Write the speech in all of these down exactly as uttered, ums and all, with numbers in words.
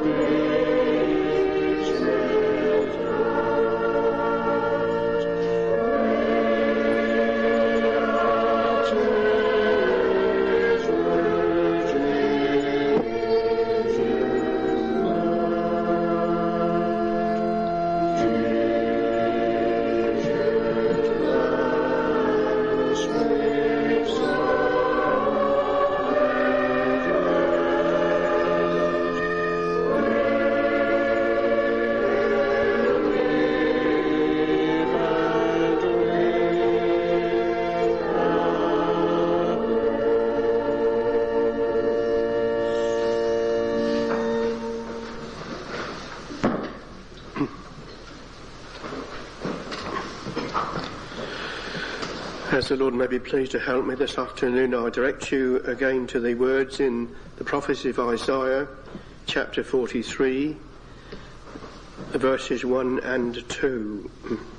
As the Lord may be pleased to help me this afternoon, I direct you again to the words in the prophecy of Isaiah, chapter forty-three, verses one and two.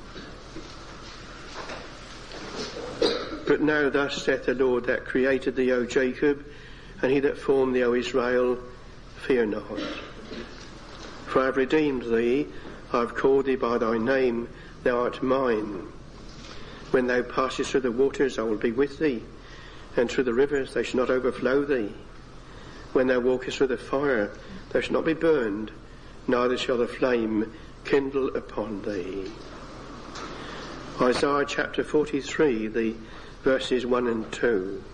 But now thus saith the Lord that created thee, O Jacob, and he that formed thee, O Israel, fear not. For I have redeemed thee, I have called thee by thy name, thou art mine. When thou passest through the waters, I will be with thee, and through the rivers, they shall not overflow thee. When thou walkest through the fire, thou shalt not be burned, neither shall the flame kindle upon thee. Isaiah chapter forty-three, the verses one and two.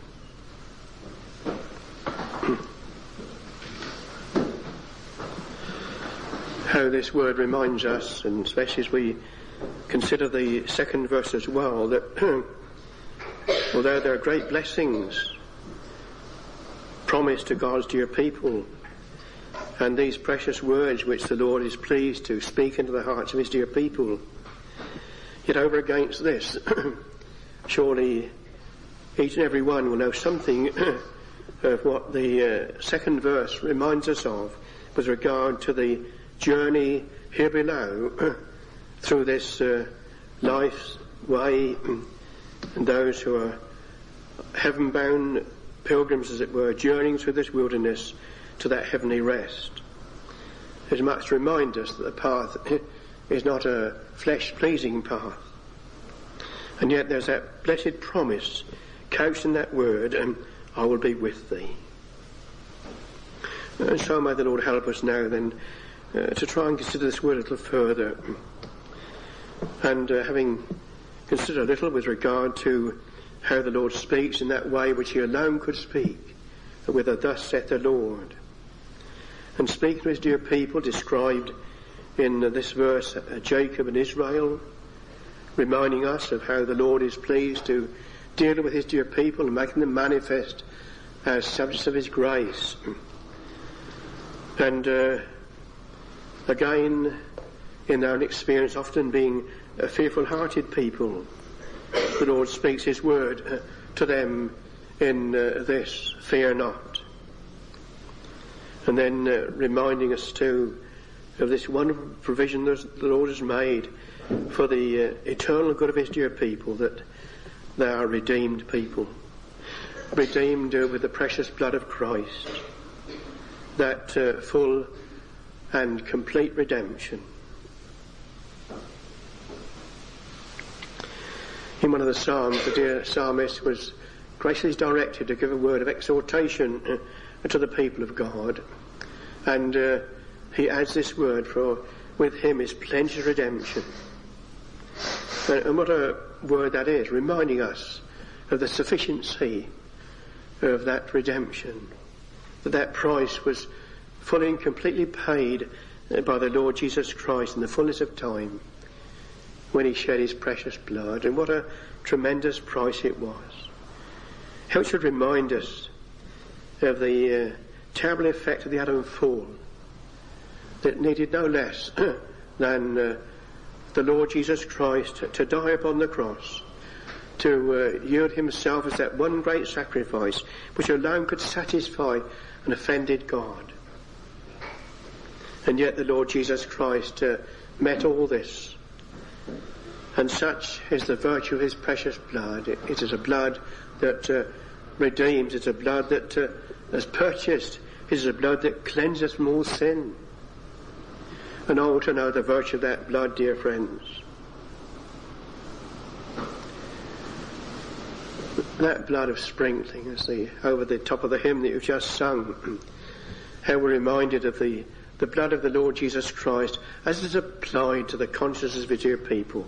How this word reminds us, and especially as we consider the second verse as well, that although there are great blessings promised to God's dear people, and these precious words which the Lord is pleased to speak into the hearts of his dear people, yet over against this, surely each and every one will know something of what the uh, second verse reminds us of with regard to the journey here below through this uh, life's way, and those who are heaven-bound pilgrims, as it were, journeying through this wilderness to that heavenly rest. It's much to remind us that the path is not a flesh-pleasing path. And yet there's that blessed promise couched in that word, and I will be with thee. And so may the Lord help us now then uh, to try and consider this word a little further. And uh, having considered a little with regard to how the Lord speaks in that way which he alone could speak, with a thus saith the Lord, and speaking to his dear people described in uh, this verse, uh, Jacob and Israel, reminding us of how the Lord is pleased to deal with his dear people and making them manifest as subjects of his grace. And uh, again, in their own experience, often being a fearful-hearted people, the Lord speaks his word uh, to them in uh, this, fear not. And then uh, reminding us too of this wonderful provision that the Lord has made for the uh, eternal good of his dear people, that they are redeemed people, redeemed uh, with the precious blood of Christ, that uh, full and complete redemption. In one of the Psalms, the dear psalmist was graciously directed to give a word of exhortation uh, to the people of God. And uh, he adds this word, for with him is plenteous redemption. And, and what a word that is, reminding us of the sufficiency of that redemption, that that price was fully and completely paid uh, by the Lord Jesus Christ in the fullness of time, when he shed his precious blood, and what a tremendous price it was. How it should remind us of the uh, terrible effect of the Adam fall, that needed no less than uh, the Lord Jesus Christ to, to die upon the cross, to uh, yield himself as that one great sacrifice which alone could satisfy an offended God. And yet the Lord Jesus Christ uh, met all this. And such is the virtue of his precious blood. It, it is a blood that uh, redeems. It's a blood that uh, has purchased. It is a blood that cleanses from all sin. And all to know the virtue of that blood, dear friends. That blood of sprinkling, as the over the top of the hymn that you've just sung, how we're reminded of the, the blood of the Lord Jesus Christ as it is applied to the consciences of his dear people.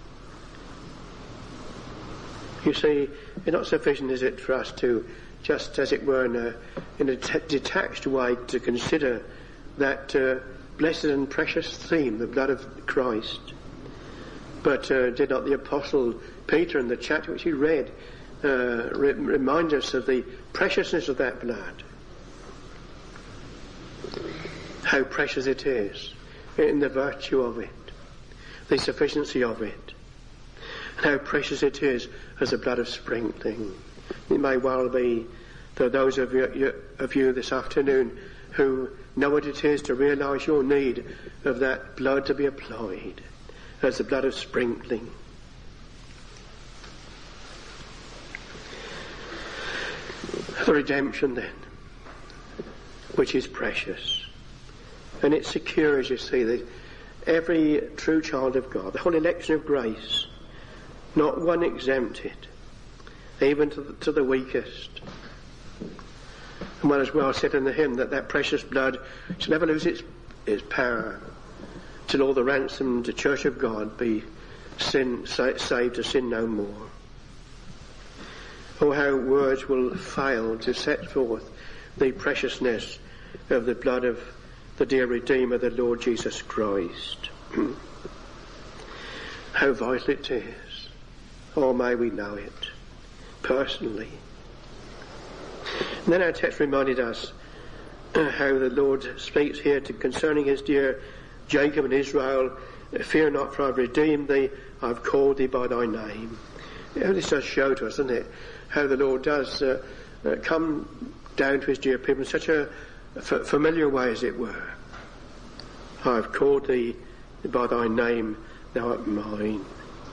You see, it's not sufficient, is it, for us to just, as it were, in a, in a t- detached way to consider that uh, blessed and precious theme, the blood of Christ. But uh, did not the Apostle Peter, in the chapter which he read, uh, re- remind us of the preciousness of that blood? How precious it is in the virtue of it, the sufficiency of it, and how precious it is as a blood of sprinkling. It may well be that those of you, of you this afternoon who know what it is to realise your need of that blood to be applied as the blood of sprinkling. The redemption then, which is precious. And it secures, you see, that every true child of God, the whole election of grace, not one exempted, even to the, to the weakest. And one as well said in the hymn that that precious blood shall never lose its, its power till all the ransomed church of God be sin, sa- saved to sin no more. Oh, how words will fail to set forth the preciousness of the blood of the dear Redeemer, the Lord Jesus Christ. How vital it is. Oh, may we know it personally. And then our text reminded us uh, how the Lord speaks here to concerning his dear Jacob and Israel. Fear not, for I've redeemed thee, I've called thee by thy name. You know, this does show to us, doesn't it, how the Lord does uh, uh, come down to his dear people in such a f- familiar way, as it were. I've called thee by thy name, thou art mine.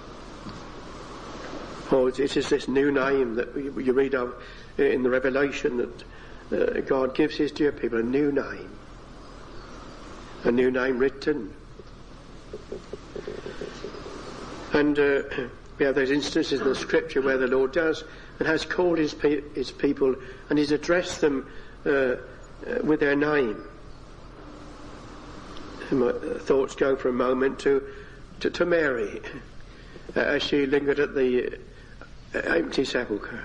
Oh, it is this new name that you read of in the Revelation, that uh, God gives his dear people a new name. A new name written. And uh, we have those instances in the scripture where the Lord does and has called his, pe- his people and he's addressed them uh, uh, with their name. And my thoughts go for a moment to, to, to Mary uh, as she lingered at the uh, empty sepulchre.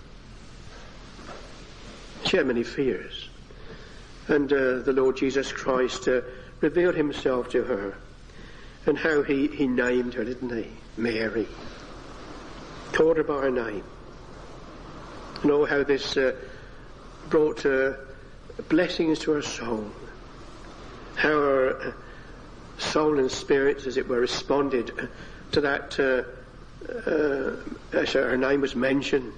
She had many fears. And uh, the Lord Jesus Christ uh, revealed himself to her. And how he, he named her, didn't he? Mary. Called her by her name. And oh, how this uh, brought uh, blessings to her soul. How her soul and spirits, as it were, responded to that uh, uh, as her name was mentioned.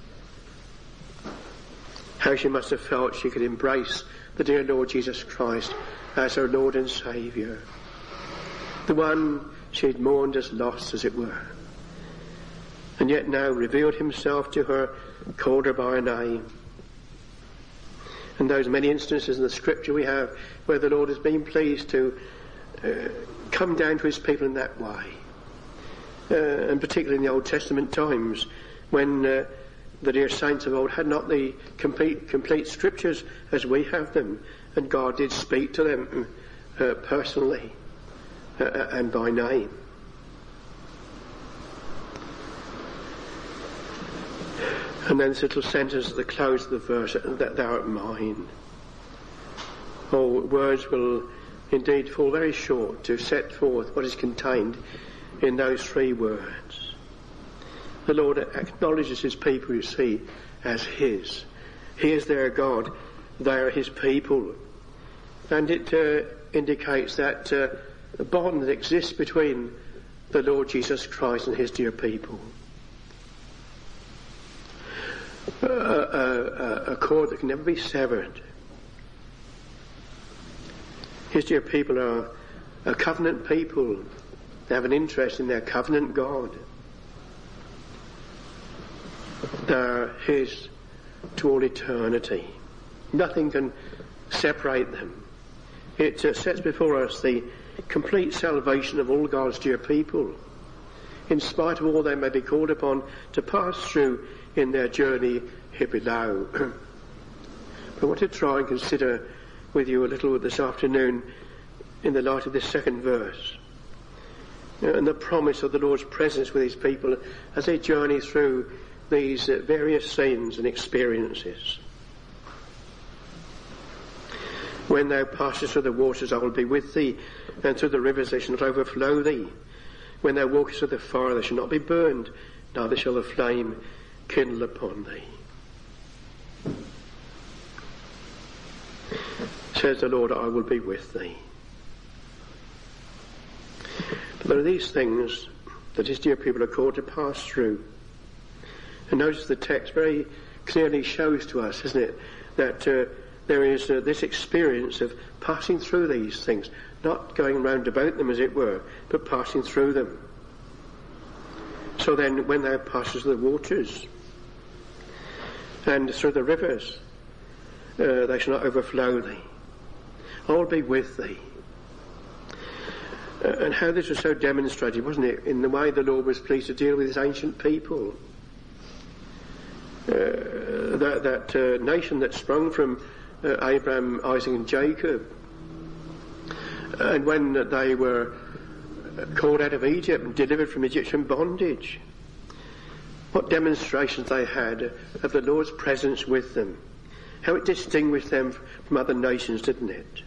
How she must have felt she could embrace the dear Lord Jesus Christ as her Lord and Saviour. The one she had mourned as lost, as it were. And yet now revealed himself to her, called her by her name. And those many instances in the scripture we have where the Lord has been pleased to uh, come down to his people in that way. Uh, and particularly in the Old Testament times when uh, the dear saints of old had not the complete, complete scriptures as we have them, and God did speak to them uh, personally uh, and by name. And then this little sentence at the close of the verse, that thou art mine. Oh, words will indeed fall very short to set forth what is contained in those three words. The Lord acknowledges his people, you see, as his. He is their God. They are his people. And it uh, indicates that uh, bond that exists between the Lord Jesus Christ and his dear people. Uh, a, a, a cord that can never be severed. His dear people are a covenant people. They have an interest in their covenant God. They're his to all eternity. Nothing can separate them. It uh, sets before us the complete salvation of all God's dear people, in spite of all they may be called upon to pass through in their journey here below. I want to try and consider with you a little this afternoon in the light of this second verse, and the promise of the Lord's presence with his people as they journey through these uh, various scenes and experiences. When thou passest through the waters, I will be with thee, and through the rivers they shall not overflow thee. When thou walkest through the fire, they shall not be burned, neither shall the flame kindle upon thee. Says the Lord, I will be with thee. But there are these things that his dear people are called to pass through. And notice the text very clearly shows to us, isn't it, that uh, there is uh, this experience of passing through these things, not going round about them as it were, but passing through them. So then when thou passes the waters and through the rivers, uh, they shall not overflow thee. I will be with thee. Uh, and how this was so demonstrated, wasn't it, in the way the Lord was pleased to deal with his ancient people. Uh, that that uh, nation that sprung from uh, Abraham, Isaac and Jacob. And when they were called out of Egypt and delivered from Egyptian bondage, what demonstrations they had of the Lord's presence with them. How it distinguished them from other nations, didn't it?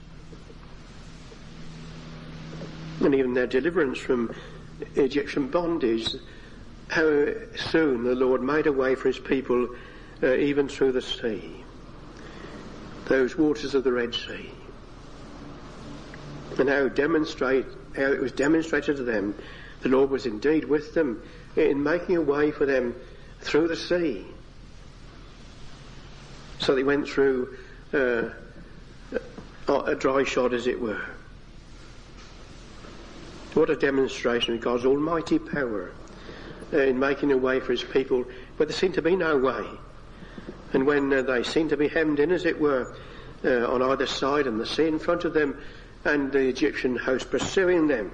And even their deliverance from Egyptian bondage, how soon the Lord made a way for his people uh, even through the sea, those waters of the Red Sea. And how demonstrate how it was demonstrated to them the Lord was indeed with them in making a way for them through the sea. So they went through uh, a dry shod, as it were. What a demonstration of God's almighty power uh, in making a way for his people where there seemed to be no way. And when uh, they seemed to be hemmed in, as it were, uh, on either side, and the sea in front of them, and the Egyptian host pursuing them.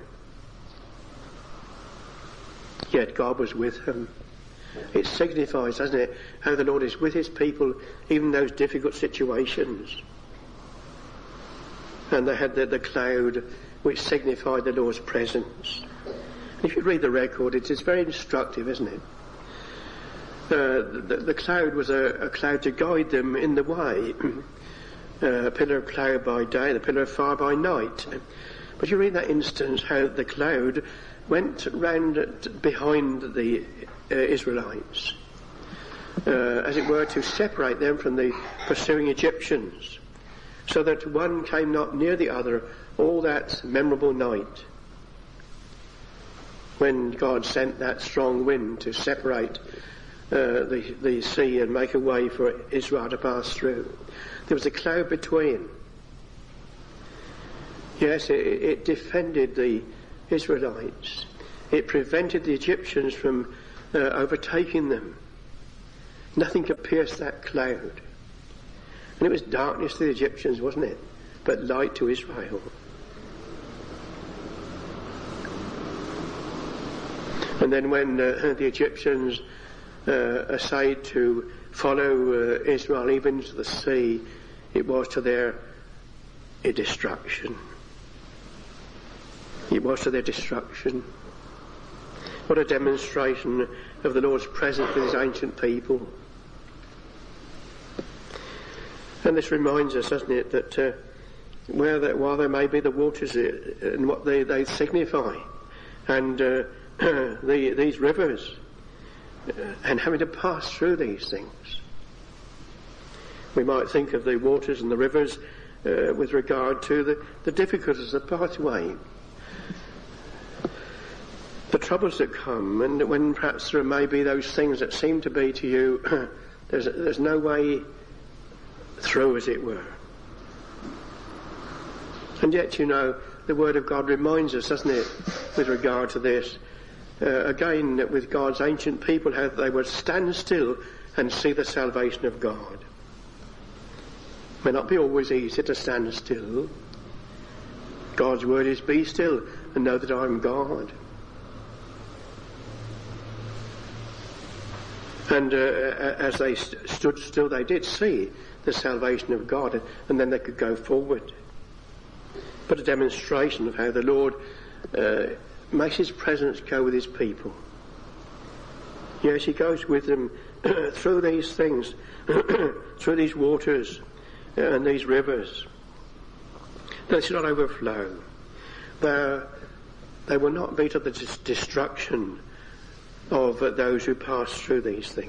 Yet God was with them. It signifies, doesn't it, how the Lord is with his people, even in those difficult situations. And they had the, the cloud, which signified the Lord's presence. If you read the record, it is very instructive, isn't it? Uh, the, the cloud was a, a cloud to guide them in the way. Uh, a pillar of cloud by day, the pillar of fire by night. But you read that instance how the cloud went round behind the uh, Israelites, uh, as it were, to separate them from the pursuing Egyptians, so that one came not near the other all that memorable night, when God sent that strong wind to separate uh, the, the sea and make a way for Israel to pass through. There was a cloud between. Yes, it, it defended the Israelites. It prevented the Egyptians from uh, overtaking them. Nothing could pierce that cloud. And it was darkness to the Egyptians, wasn't it? But light to Israel. And then when uh, the Egyptians uh, essayed to follow uh, Israel even to the sea, it was to their uh, destruction. It was to their destruction. What a demonstration of the Lord's presence with his ancient people. And this reminds us, doesn't it, that uh, where there, while there may be the waters uh, and what they, they signify, and uh, the, these rivers, uh, and having to pass through these things. We might think of the waters and the rivers uh, with regard to the, the difficulties of the pathway, the troubles that come, and when perhaps there may be those things that seem to be to you, there's, there's no way through, as it were. And yet, you know, the Word of God reminds us, doesn't it, with regard to this, uh, again, with God's ancient people, how they would stand still and see the salvation of God. It may not be always easy to stand still, God's word is, be still and know that I am God. And uh, as they st- stood still, they did see the salvation of God, and then they could go forward. But a demonstration of how the Lord uh, makes his presence go with his people. Yes, he goes with them through these things, through these waters and these rivers. They should not overflow. They're, they will not be to the dis- destruction of uh, those who pass through these things.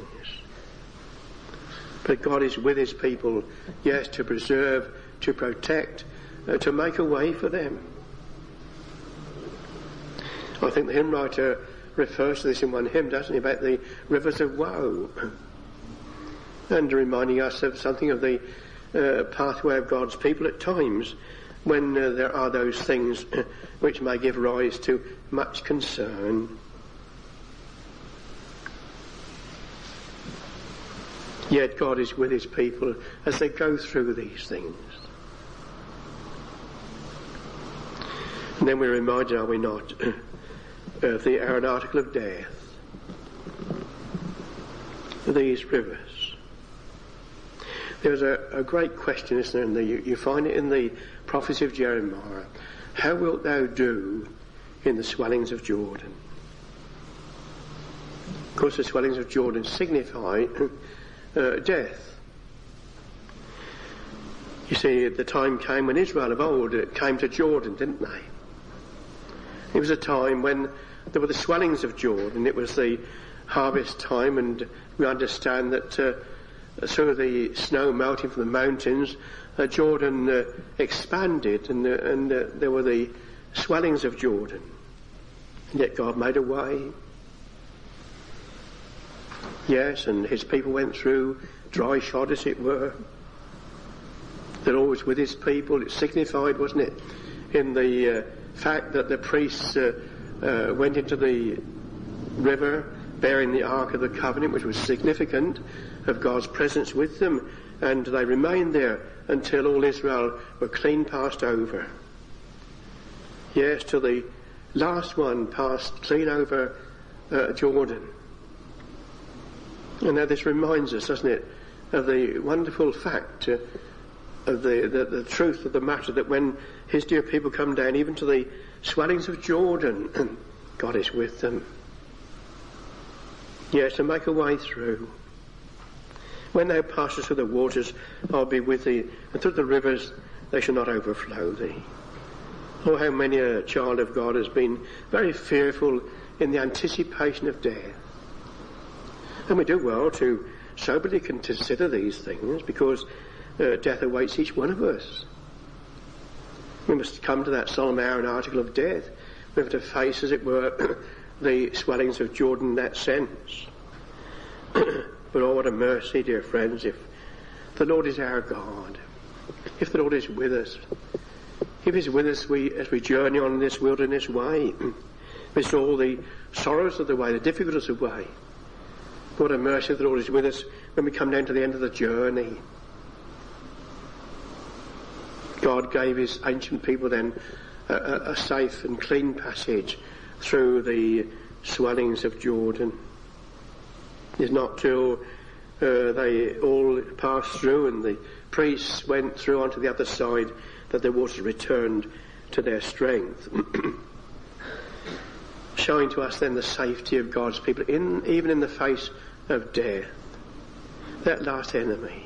But God is with his people, yes, to preserve, to protect, uh, to make a way for them. I think the hymn writer refers to this in one hymn, doesn't he, about the rivers of woe, and reminding us of something of the uh, pathway of God's people at times when uh, there are those things which may give rise to much concern. Yet God is with his people as they go through these things. And then we're reminded, are we not, of the hour and article of death. These rivers. There's a, a great question, isn't there? In the, you, you find it in the prophecy of Jeremiah. How wilt thou do in the swellings of Jordan? Of course, the swellings of Jordan signify Uh, death. You see, the time came when Israel of old uh, came to Jordan, didn't they? It was a time when there were the swellings of Jordan. It was the harvest time, and we understand that uh, through the snow melting from the mountains, uh, Jordan uh, expanded, and, uh, and uh, there were the swellings of Jordan. And yet God made a way. Yes, and his people went through dry shod, as it were. The Lord was with his people. It signified, wasn't it, in the uh, fact that the priests uh, uh, went into the river bearing the Ark of the Covenant, which was significant of God's presence with them, and they remained there until all Israel were clean passed over. Yes, till the last one passed clean over uh, Jordan. And now this reminds us, doesn't it, of the wonderful fact, uh, of the, the, the truth of the matter, that when his dear people come down even to the swellings of Jordan, God is with them. Yes, to make a way through. When thou passest through the waters, I'll be with thee, and through the rivers they shall not overflow thee. Oh, how many a child of God has been very fearful in the anticipation of death. And we do well to soberly consider these things, because uh, death awaits each one of us. We must come to that solemn hour and article of death. We have to face, as it were, the swellings of Jordan in that sense. But oh, what a mercy, dear friends, if the Lord is our God, if the Lord is with us, if he's with us we, as we journey on this wilderness way, with all the sorrows of the way, the difficulties of the way. What a mercy the Lord is with us when we come down to the end of the journey. God gave his ancient people then a, a, a safe and clean passage through the swellings of Jordan. It's not till uh, they all passed through and the priests went through onto the other side that the waters returned to their strength. Showing to us then the safety of God's people, in, even in the face of death, that last enemy.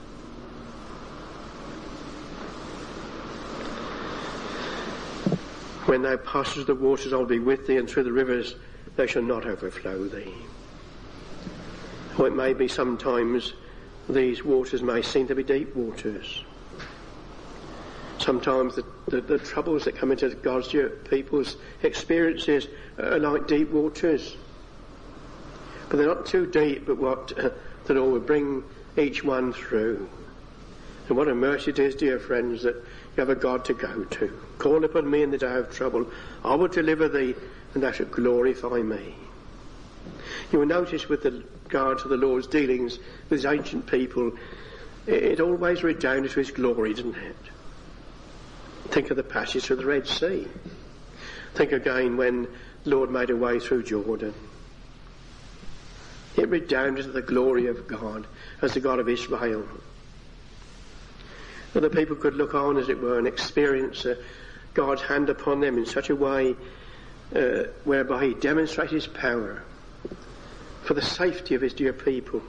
When thou passest through the waters, I'll be with thee, and through the rivers they shall not overflow thee. Or it may be sometimes these waters may seem to be deep waters. Sometimes the, the, the troubles that come into God's people's experiences are like deep waters. But they're not too deep, but what uh, the Lord will bring each one through. And what a mercy it is, dear friends, that you have a God to go to. Call upon me in the day of trouble. I will deliver thee, and thou shalt glorify me. You will notice with regard to the Lord's dealings with his ancient people, it, it always redounded to his glory, didn't it? Think of the passage through the Red Sea. Think again when the Lord made a way through Jordan. It redounded to the glory of God as the God of Israel. Well, the people could look on, as it were, and experience uh, God's hand upon them in such a way uh, whereby he demonstrated his power for the safety of his dear people.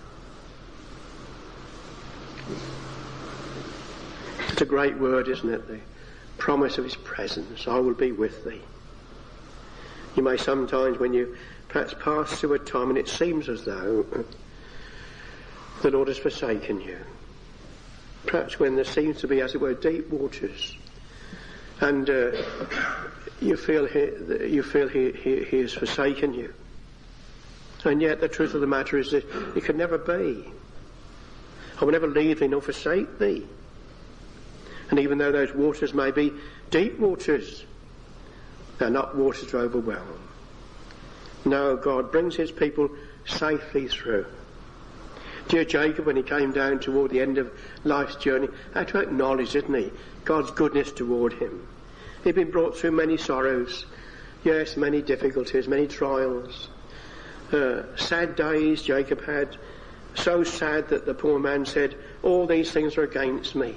It's a great word, isn't it? The promise of his presence. I will be with thee. You may sometimes, when you perhaps pass through a time and it seems as though the Lord has forsaken you, perhaps when there seems to be, as it were, deep waters, and uh, you feel he, you feel he, he, he has forsaken you, and yet the truth of the matter is that it can never be. I will never leave thee nor forsake thee. And even though those waters may be deep waters, they're not waters to overwhelm. No, God brings his people safely through. Dear Jacob, when he came down toward the end of life's journey, had to acknowledge, didn't he, God's goodness toward him. He'd been brought through many sorrows, yes, many difficulties, many trials. Uh, sad days Jacob had, so sad that the poor man said, all these things are against me.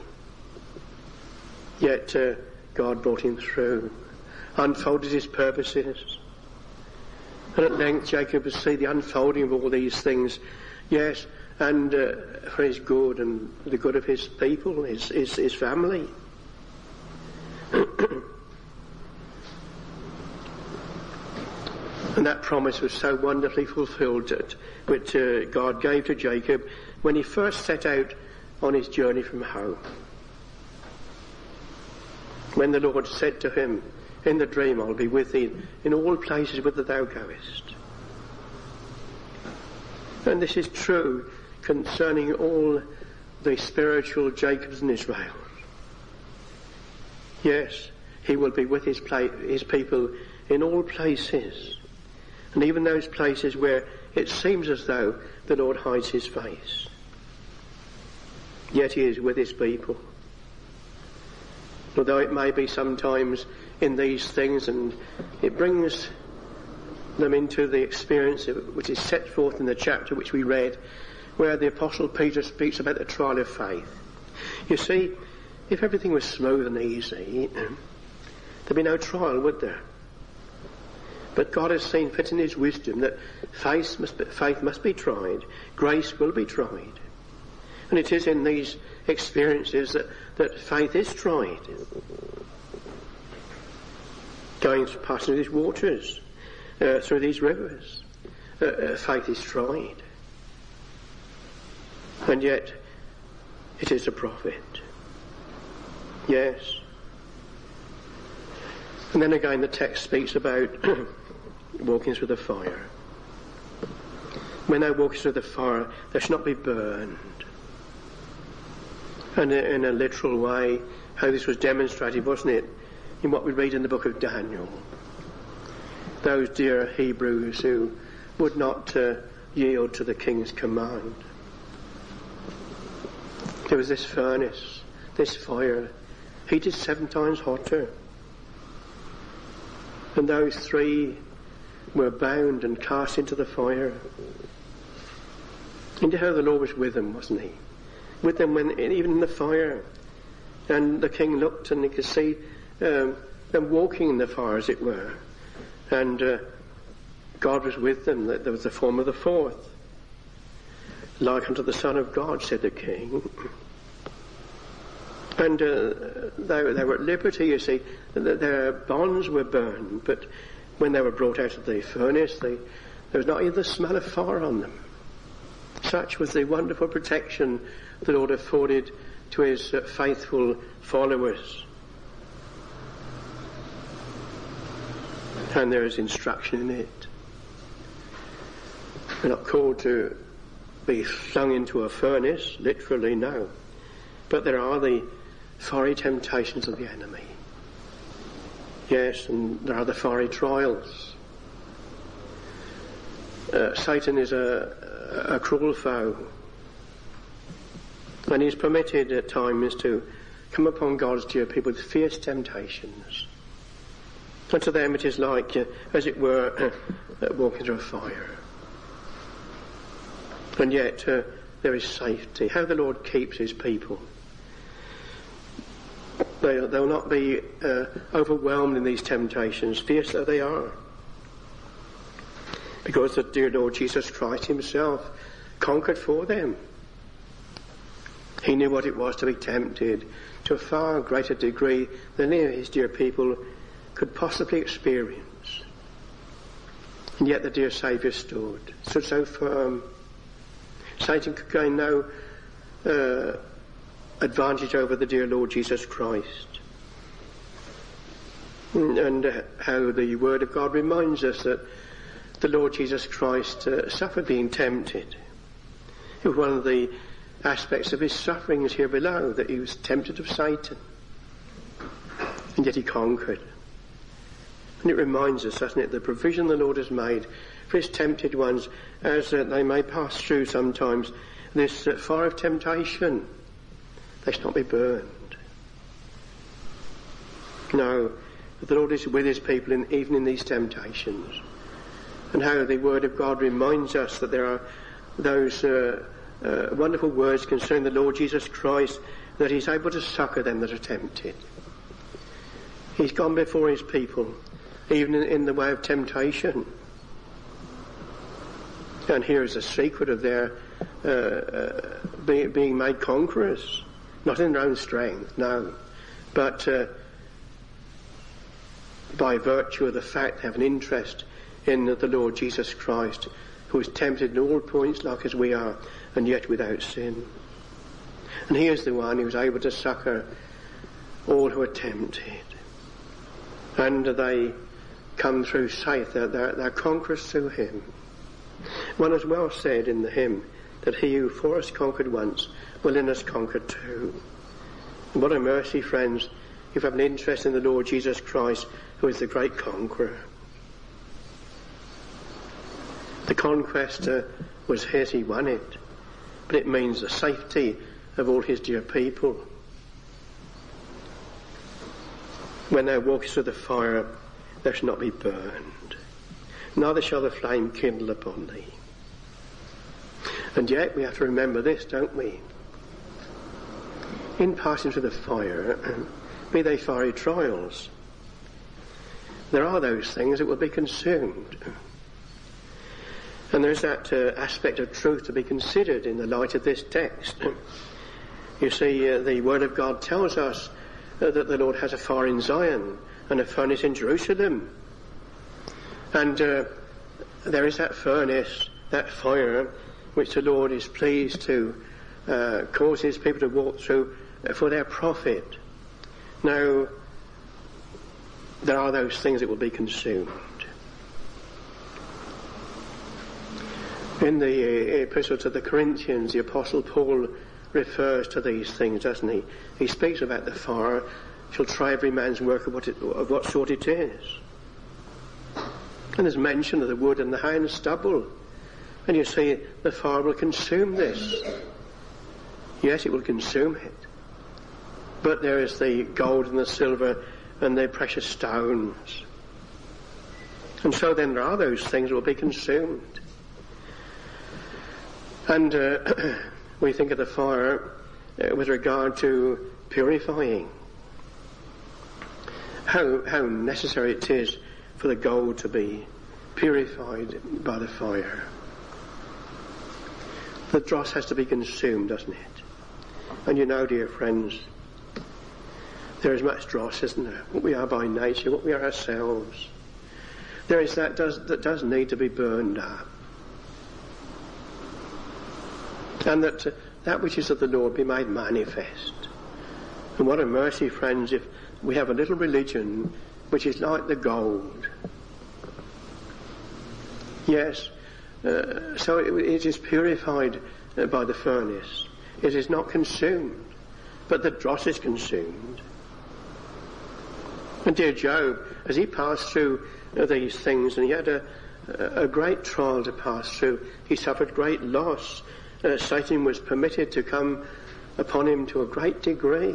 Yet uh, God brought him through, unfolded his purposes. And at length Jacob would see the unfolding of all these things, yes, and uh, for his good and the good of his people, his, his, his family. And that promise was so wonderfully fulfilled, that, which uh, God gave to Jacob when he first set out on his journey from home. When the Lord said to him in the dream, I'll be with thee in all places whither thou goest. And this is true concerning all the spiritual Jacobs and Israel. Yes, he will be with his, pla- his people in all places, and even those places where it seems as though the Lord hides his face. Yet he is with his people. Although it may be sometimes in these things, and it brings them into the experience which is set forth in the chapter which we read, where the Apostle Peter speaks about the trial of faith. You see, if everything was smooth and easy, there'd be no trial, would there? But God has seen fit in his wisdom that faith must be, faith must be tried, grace will be tried. And it is in these experiences that, that faith is tried. Going past these waters, uh, through these rivers, uh, uh, faith is tried. And yet, it is a prophet. Yes. And then again the text speaks about walking through the fire. When they walk through the fire, they should not be burned. And in a literal way, how this was demonstrated, wasn't it, in what we read in the book of Daniel. Those dear Hebrews who would not uh, yield to the king's command. There was this furnace, this fire, heated seven times hotter. And those three were bound and cast into the fire. And how the Lord was with them, wasn't he? With them when, even in the fire. And the king looked and he could see um, them walking in the fire, as it were. And uh, God was with them. There was the form of the fourth. Like unto the Son of God, said the king. And uh, they, they were at liberty, you see. Their bonds were burned, but when they were brought out of the furnace, they, there was not even the smell of fire on them. Such was the wonderful protection the Lord afforded to his uh, faithful followers. And there is instruction in it. We're not called to be flung into a furnace, literally, no. But there are the fiery temptations of the enemy. Yes, and there are the fiery trials. Uh, Satan is a, a cruel foe. And he's permitted at times to come upon God's dear people with fierce temptations. And to them it is like, uh, as it were, uh, uh, walking through a fire. And yet uh, there is safety. How the Lord keeps his people. They, they'll not be uh, overwhelmed in these temptations, fierce though they are. Because the dear Lord Jesus Christ himself conquered for them. He knew what it was to be tempted to a far greater degree than any of his dear people could possibly experience. And yet the dear Saviour stood, stood so firm. Satan could gain no uh, advantage over the dear Lord Jesus Christ. And uh, how the Word of God reminds us that the Lord Jesus Christ uh, suffered being tempted. It was one of the aspects of his sufferings here below, that he was tempted of Satan. And yet he conquered. And it reminds us, doesn't it, the provision the Lord has made for his tempted ones, as uh, they may pass through sometimes this uh, fire of temptation. They shall not be burned. No, the Lord is with his people in, even in these temptations. And how the Word of God reminds us that there are those uh, uh, wonderful words concerning the Lord Jesus Christ, that he's able to succour them that are tempted. He's gone before his people, even in, in the way of temptation. And here is the secret of their uh, uh, be, being made conquerors. Not in their own strength, no, but uh, by virtue of the fact they have an interest in the Lord Jesus Christ, who is tempted in all points like as we are, and yet without sin. And he is the one who is able to succour all who are tempted. And they come through safe, they're, they're, they're conquerors through him. One has well said in the hymn that he who for us conquered once will in us conquer too. And what a mercy, friends, if you have an interest in the Lord Jesus Christ, who is the great conqueror. The conquest uh, was his, he won it, but it means the safety of all his dear people. When thou walkest through the fire, thou shalt not be burned, neither shall the flame kindle upon thee. And yet we have to remember this, don't we? In passing through the fire, be they fiery trials, there are those things that will be consumed. And there's that uh, aspect of truth to be considered in the light of this text. You see, uh, the Word of God tells us uh, that the Lord has a fire in Zion and a furnace in Jerusalem. And uh, there is that furnace, that fire, which the Lord is pleased to uh, cause his people to walk through uh, for their profit. Now, there are those things that will be consumed. In the Epistle to the Corinthians, the Apostle Paul refers to these things, doesn't he? He speaks about the fire shall try every man's work of what, it, of what sort it is. And there's mention of the wood and the hay and the stubble. And you see, the fire will consume this. Yes, it will consume it. But there is the gold and the silver and the precious stones. And so then there are those things that will be consumed. And uh, we think of the fire uh, with regard to purifying. How, how necessary it is for the gold to be purified by the fire. The dross has to be consumed, doesn't it? And you know, dear friends, there is much dross, isn't there? What we are by nature, what we are ourselves. There is that does, that does need to be burned up. And that uh, that which is of the Lord be made manifest. And what a mercy, friends, if we have a little religion which is like the gold. Yes, uh, so it, it is purified uh, by the furnace. It is not consumed, but the dross is consumed. And dear Job, as he passed through uh, these things, and he had a, a great trial to pass through, he suffered great loss. Uh, Satan was permitted to come upon him to a great degree.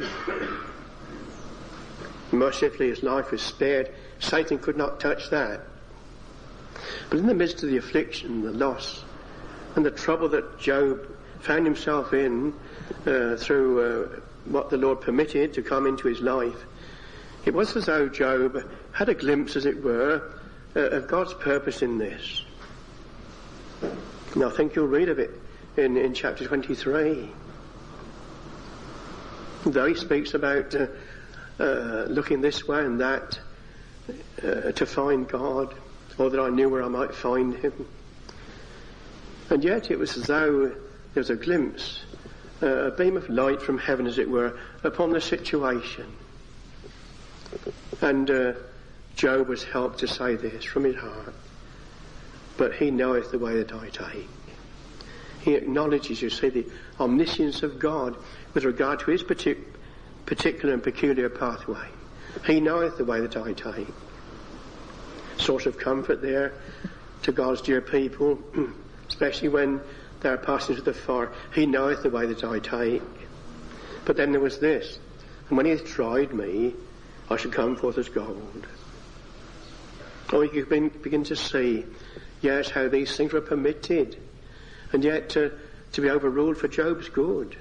Mercifully his life was spared. Satan could not touch that. But in the midst of the affliction, the loss, and the trouble that Job found himself in uh, through uh, what the Lord permitted to come into his life, it was as though Job had a glimpse, as it were, uh, of God's purpose in this. And I think you'll read of it in, in chapter twenty-three. Though he speaks about uh, uh, looking this way and that uh, to find God, or that I knew where I might find him. And yet it was as though there was a glimpse, uh, a beam of light from heaven, as it were, upon the situation. And uh, Job was helped to say this from his heart: but he knoweth the way that I take. He acknowledges, you see, the omniscience of God with regard to his partic- particular and peculiar pathway. He knoweth the way that I take. Source of comfort there to God's dear people, especially when they are passing through the fire. He knoweth the way that I take. But then there was this: and when he hath tried me, I shall come forth as gold. Oh, you can begin to see, yes, how these things were permitted, and yet to, to be overruled for Job's good.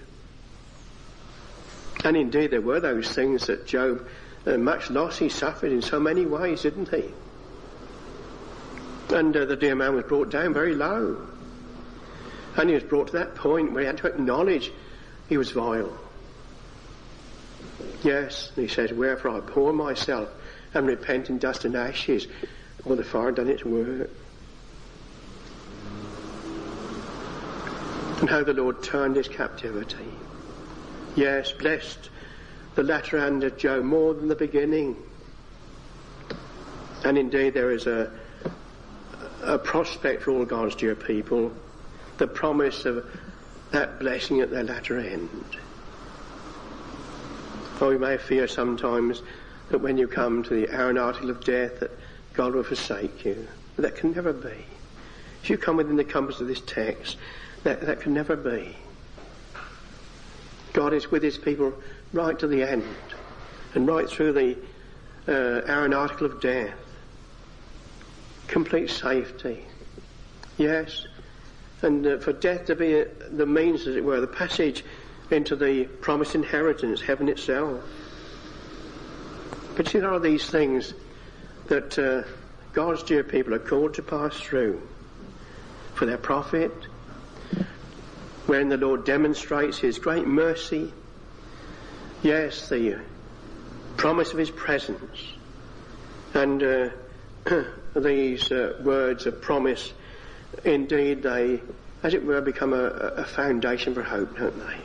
And indeed there were those things that Job, uh, much loss he suffered in so many ways, didn't he? And uh, the dear man was brought down very low. And he was brought to that point where he had to acknowledge he was vile. Yes, he says, wherefore I pour myself and repent in dust and ashes. All the fire done its work. And how the Lord turned his captivity. Yes, blessed the latter end of Job more than the beginning. And indeed there is a a prospect for all God's dear people, the promise of that blessing at their latter end. For we may fear sometimes that when you come to the hour and article of death that God will forsake you. But that can never be. If you come within the compass of this text, that, that can never be. God is with his people right to the end, and right through the uh, hour and article of death. Complete safety. Yes. And uh, for death to be uh, the means, as it were, the passage into the promised inheritance, heaven itself. But see, there are these things that uh, God's dear people are called to pass through for their profit, wherein the Lord demonstrates his great mercy. Yes, the promise of his presence. And uh, these uh, words of promise, indeed they, as it were, become a, a foundation for hope, don't they?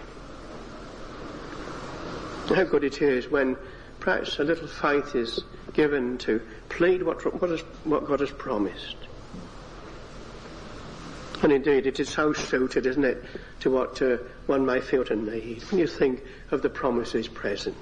How good it is when perhaps a little faith is given to plead what, what, is, what God has promised. And indeed it is so suited, isn't it, to what uh, one may feel to need when you think of the promise of his presence.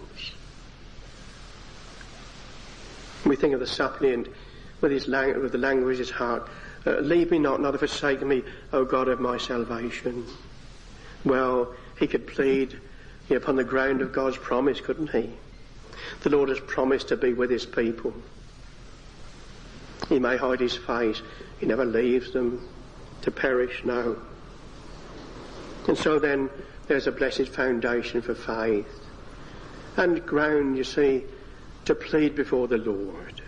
We think of the suppliant with his lang- with the language of his heart, uh, leave me not, neither forsake me, O God of my salvation. Well, he could plead you know, upon the ground of God's promise, couldn't he? The Lord has promised to be with his people. He may hide his face, he never leaves them to perish, no. And so then there's a blessed foundation for faith and ground, you see, to plead before the Lord.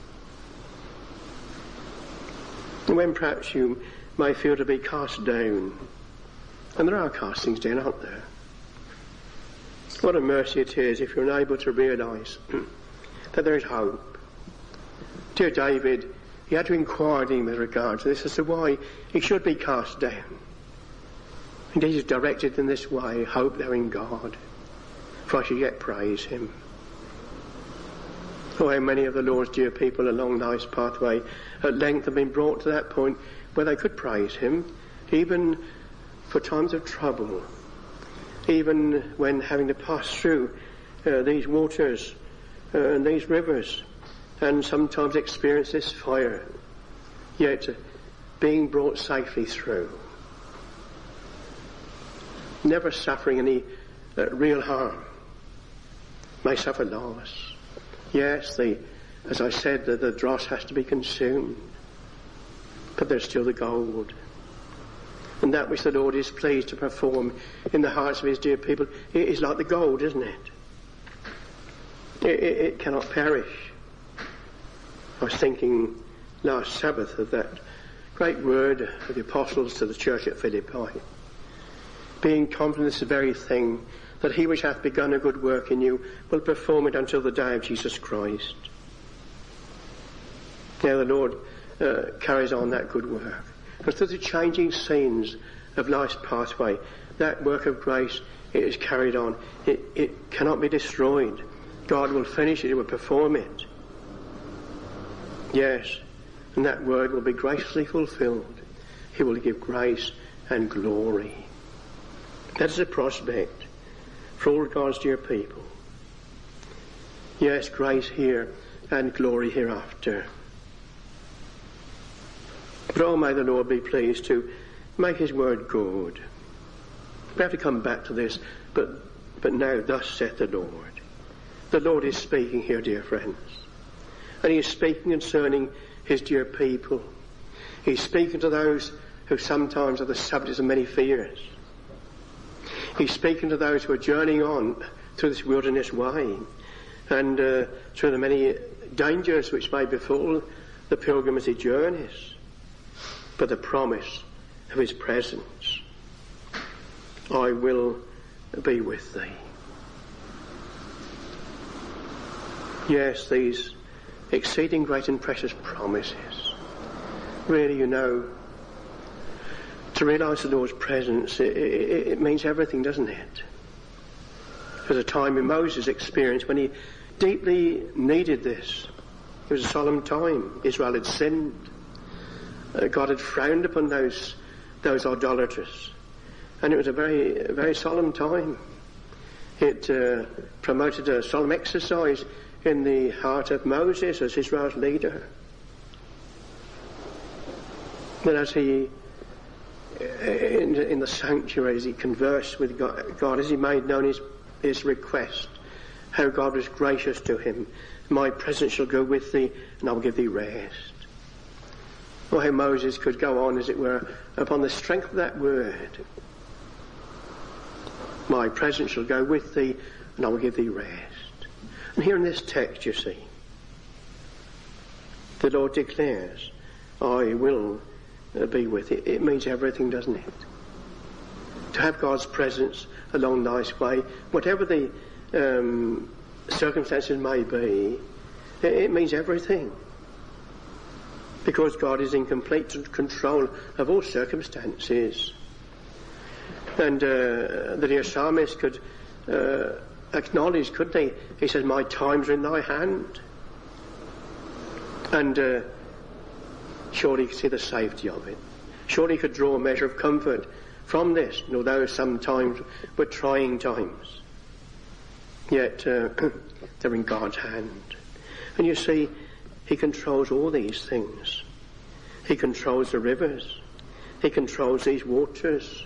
And when perhaps you may feel to be cast down, and there are castings down, aren't there? What a mercy it is if you're unable to realise that there is hope. Dear David, he had to inquire with regard to this as to why he should be cast down. Indeed, he's directed in this way: hope thou in God, for I shall yet praise him. Oh, how many of the Lord's dear people along life's pathway at length have been brought to that point where they could praise him, even for times of trouble, even when having to pass through uh, these waters uh, and these rivers, and sometimes experience this fire, yet uh, being brought safely through. Never suffering any uh, real harm, may suffer loss. Yes, the, as I said, the, the dross has to be consumed, but there's still the gold. And that which the Lord is pleased to perform in the hearts of his dear people, it is like the gold, isn't it? It, it, it cannot perish. I was thinking last Sabbath of that great word of the apostles to the church at Philippi. Being confident of this very thing, that he which hath begun a good work in you will perform it until the day of Jesus Christ. Now the Lord uh, carries on that good work. And through the changing scenes of life's pathway, that work of grace, it is carried on. It, it cannot be destroyed. God will finish it, he will perform it. Yes, and that word will be graciously fulfilled. He will give grace and glory. That is a prospect for all God's dear people. Yes, grace here and glory hereafter. But oh, may the Lord be pleased to make his word good. We have to come back to this, but, but now thus saith the Lord. The Lord is speaking here, dear friends. And he is speaking concerning his dear people. He's speaking to those who sometimes are the subjects of many fears. He's speaking to those who are journeying on through this wilderness way and uh, through the many dangers which may befall the pilgrim as he journeys. But the promise of his presence, I will be with thee. Yes, these exceeding great and precious promises. Really, you know, to realise the Lord's presence, it, it, it means everything, doesn't it? There's a time in Moses' experience when he deeply needed this. It was a solemn time. Israel had sinned. Uh, God had frowned upon those those idolaters. And it was a very, a very solemn time. It uh, promoted a solemn exercise in the heart of Moses as Israel's leader. But as he, in, in the sanctuary, as he conversed with God, God, as he made known his, his request, how God was gracious to him. My presence shall go with thee, and I will give thee rest. Or how Moses could go on, as it were, upon the strength of that word. My presence shall go with thee, and I will give thee rest. And here in this text, you see, the Lord declares, I will be with you. It means everything, doesn't it? To have God's presence along life's way, whatever the um, circumstances may be, it, it means everything. Because God is in complete control of all circumstances. And uh, the dear psalmist could uh, acknowledge, couldn't he? He says, my times are in thy hand. And uh, surely he could see the safety of it. Surely he could draw a measure of comfort from this, and although sometimes were trying times. Yet uh, they're in God's hand. And you see, he controls all these things. He controls the rivers. He controls these waters.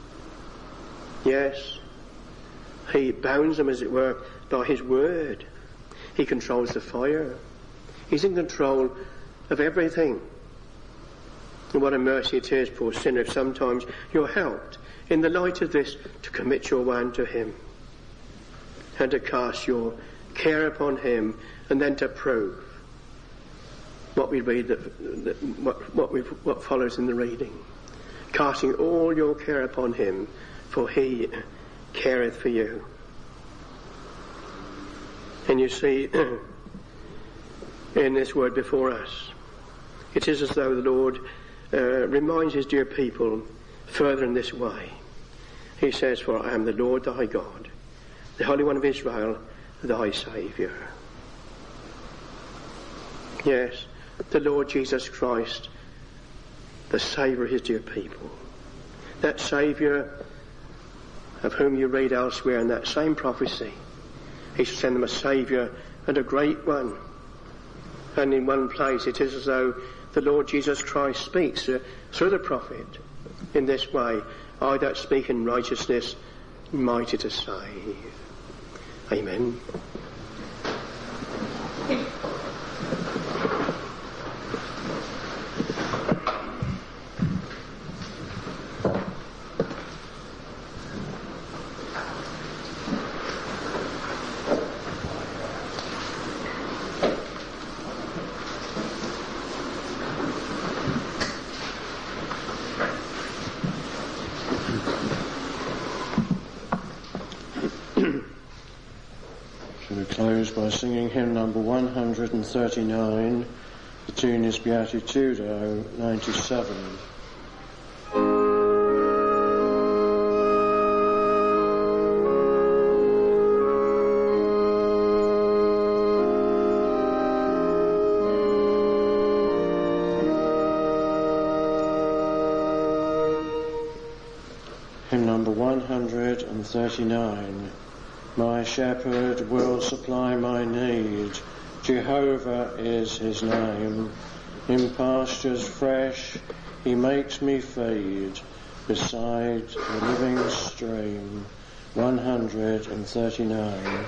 Yes, he bounds them, as it were, by his word. He controls the fire. He's in control of everything. And what a mercy it is, poor sinner, if sometimes you're helped in the light of this to commit your way unto him and to cast your care upon him, and then to prove what we read, that, that, what, what, we've, what follows in the reading. Casting all your care upon him, for he careth for you. And you see, in this word before us, it is as though the Lord uh, reminds his dear people further in this way. He says, for I am the Lord thy God, the Holy One of Israel, thy Saviour. Yes, the Lord Jesus Christ, the Saviour of his dear people. That Saviour of whom you read elsewhere in that same prophecy. He shall send them a Saviour and a great one. And in one place it is as though the Lord Jesus Christ speaks uh, through the prophet in this way, I that speak in righteousness mighty to save. Amen. By singing hymn number one hundred thirty-nine, the tune is Beatitudo ninety-seven. Hymn number one hundred thirty-nine. My shepherd will supply my need, Jehovah is his name. In pastures fresh he makes me feed, beside the living stream. one hundred thirty-nine.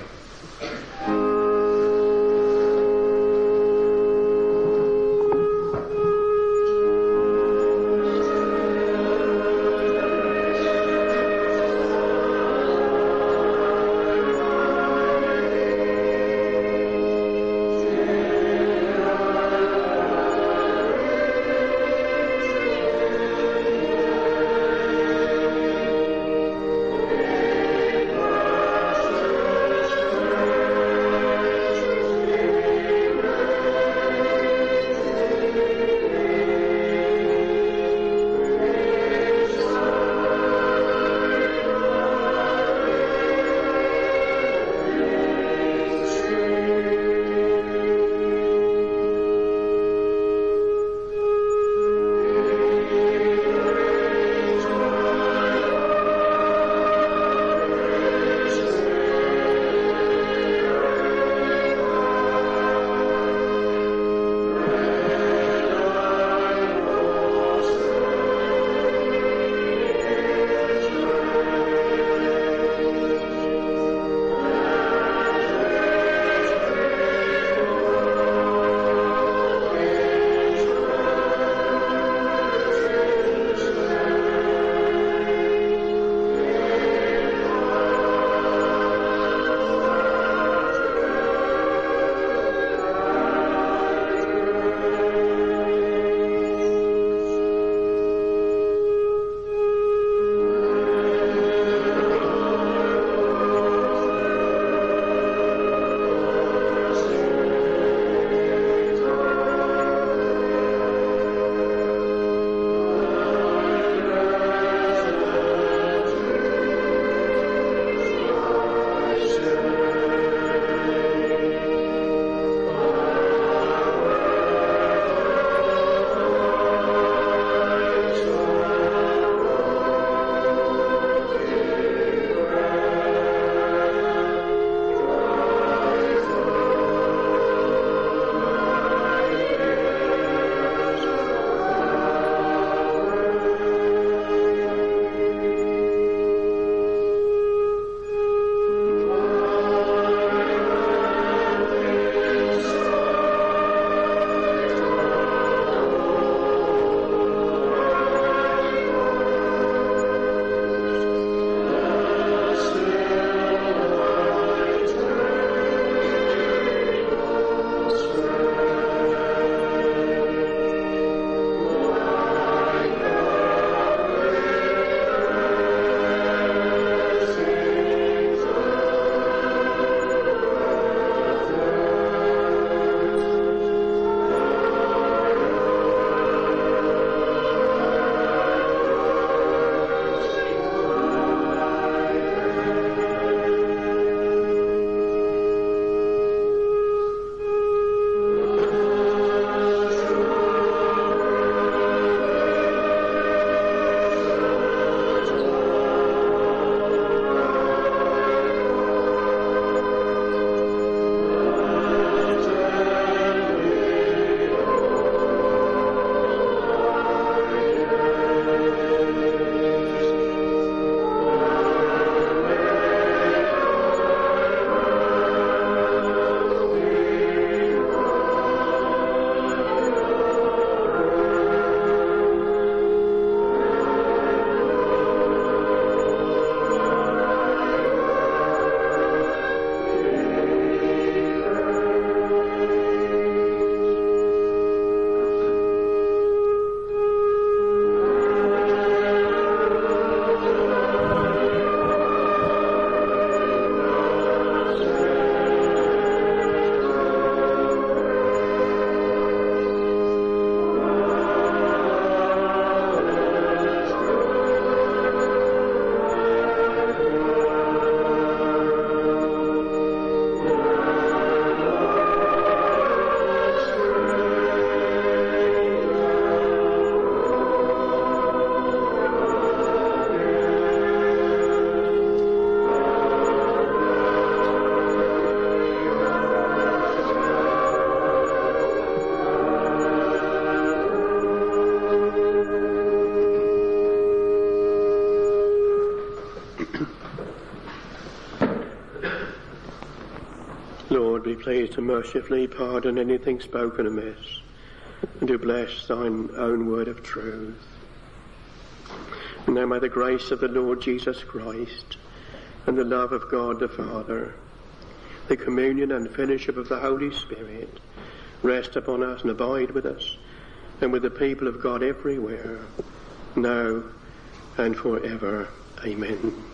be pleased to mercifully pardon anything spoken amiss, and to bless thine own word of truth. And now may the grace of the Lord Jesus Christ, and the love of God the Father, the communion and fellowship of the Holy Spirit, rest upon us and abide with us, and with the people of God everywhere, now and forever. Amen.